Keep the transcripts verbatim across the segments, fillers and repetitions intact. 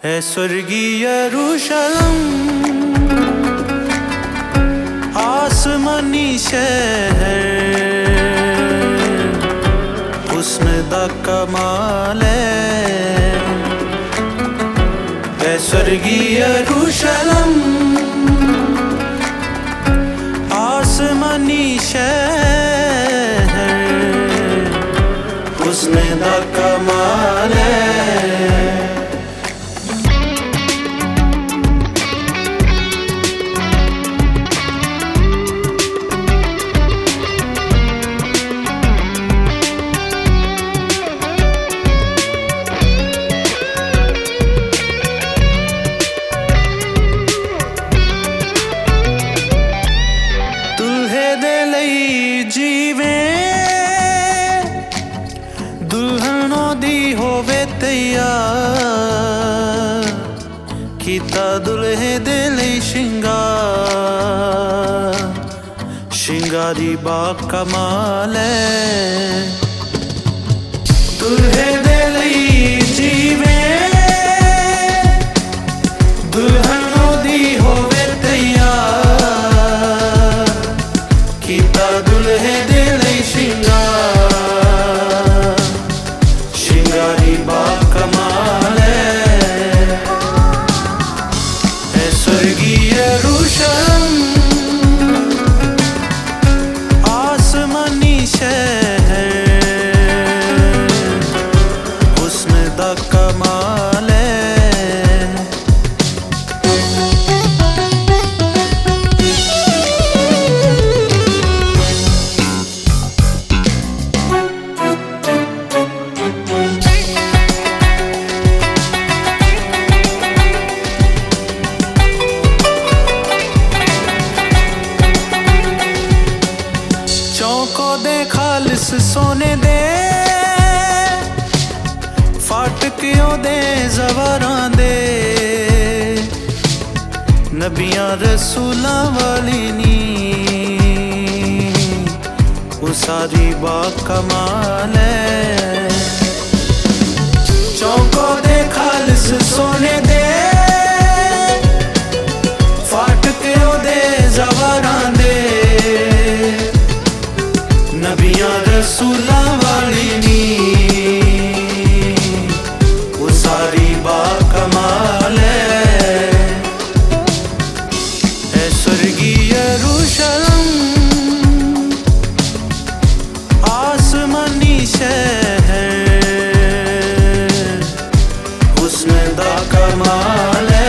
है स्वर्गीय यरूशलम, आसमानी शहर, हुस्न दा कमाल है स्वर्गीय यरूशलम, आसमानी शहर, हुस्न दा कमाल है। दुल्हनों दी होवे तैयार, कीता दुल्हे दे लई शिंगार, शिंगारी बा कमाल है। दुल्हे दे लई जीवे, दुल्हनों दी होवे तैयार, कीता दुल्हे दे लई शिंगार, कमाल है स्वर्गीय यरूशलम, आसमानी शहर, हुस्न दा कमाल है। चौकों दे खालिस सोने दे, फाटकियों दे ज़वरां दे, नबियां रसूलां वाली नी, वो सारी बा कमाल है। चौकों दे खालिस सोने दे, फाटकियों दे ज़वरां दे, नबियां रसूलां वाली नी, वो सारी बा कमाल है स्वर्गीय यरूशलम, आसमानी शहर, हुस्न दा कमाल है।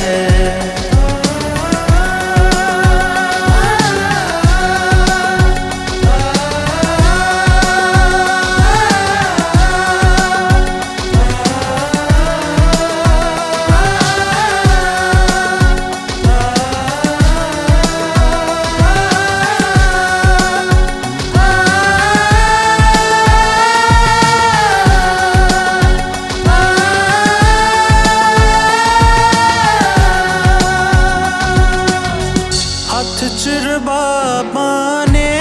बाबा ने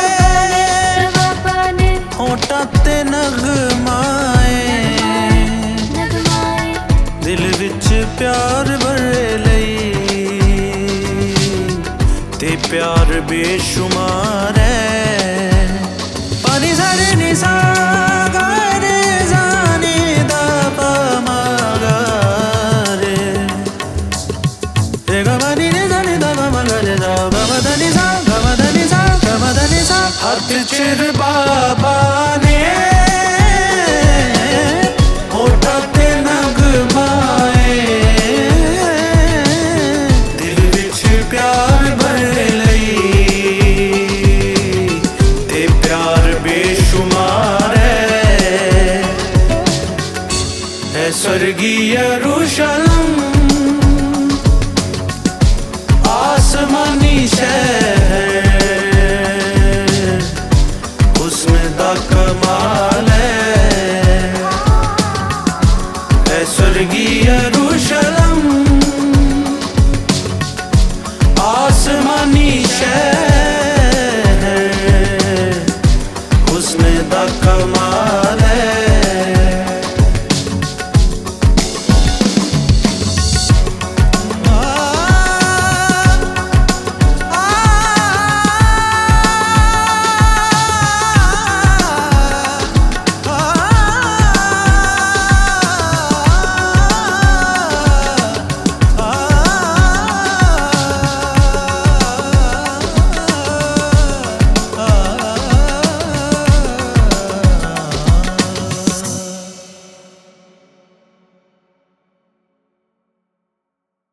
होठा ते नगमाए, दिल विच प्यार भरे लई, ते प्यार बेशुमार है। पानी सारे निसा गारे जाने दा पमागारे, गमानी ने जाने दा पमागारे दा गमदनी सा गमदनी सा गमदनी सा। हथ चिर बाबा ने होठा ते नगमाए, दिल विच प्यार भरे लई, ते प्यार बेशुमार है स्वर्गीय यरूशलम, आसमानी शहर, हुस्न दा कमाल है स्वर्गीय